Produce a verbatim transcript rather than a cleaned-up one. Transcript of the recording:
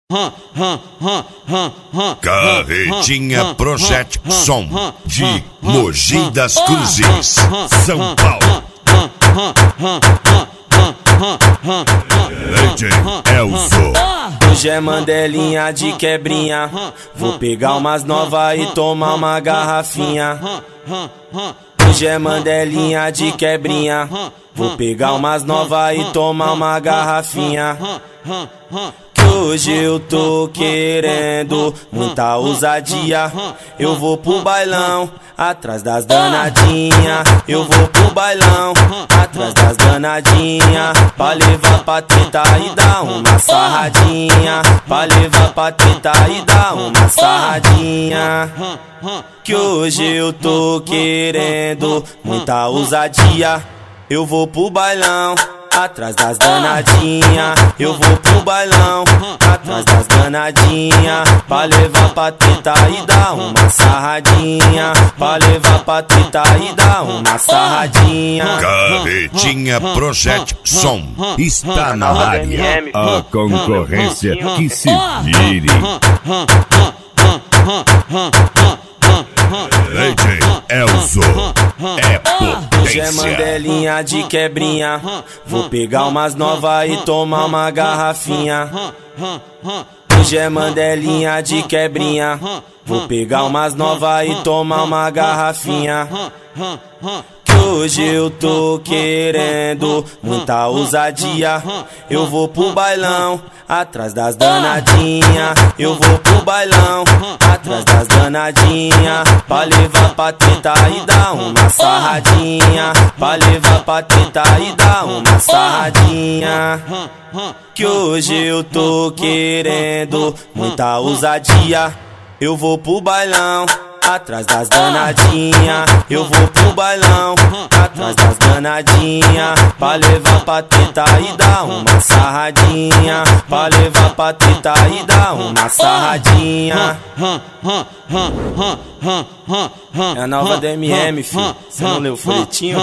Carretinha Project Som de Mogi das Cruzes, São Paulo. D J Elzo. Hoje é mandelinha de quebrinha, vou pegar umas novas e tomar uma garrafinha. Hoje é mandelinha de quebrinha, vou pegar umas novas e tomar uma garrafinha. Que hoje eu tô querendo muita ousadia. Eu vou pro bailão, atrás das danadinha. Eu vou pro bailão, atrás das danadinha. Pra levar pra treta e dar uma sarradinha. Pra levar pra treta e dar uma sarradinha. Que hoje eu tô querendo muita ousadia. Eu vou pro bailão, atrás das danadinha. Eu vou pro bailão, atrás das danadinha. Pra levar pra treta e dar uma sarradinha. Pra levar pra treta e dar uma sarradinha. Carretinha Project Som está na área. A concorrência que se vire. D J Elzo é Hoje é potência. mandelinha de quebrinha, vou pegar umas novas e tomar uma garrafinha. Hoje é mandelinha de quebrinha, vou pegar umas novas e tomar uma garrafinha. Que hoje eu tô querendo muita ousadia. Eu vou pro bailão, atrás das danadinha. Eu vou pro bailão, atrás das danadinha. Pra levar pra treta e dar uma sarradinha. Pra levar pra treta e dar uma sarradinha. Que hoje eu tô querendo muita ousadia. Eu vou pro bailão, atrás das danadinha. Eu vou pro bailão, atrás das danadinha. Pra levar pra treta e dar uma sarradinha. Pra levar pra treta e dar uma sarradinha. É a nova D M M, filho. Você não leu o folhetinho?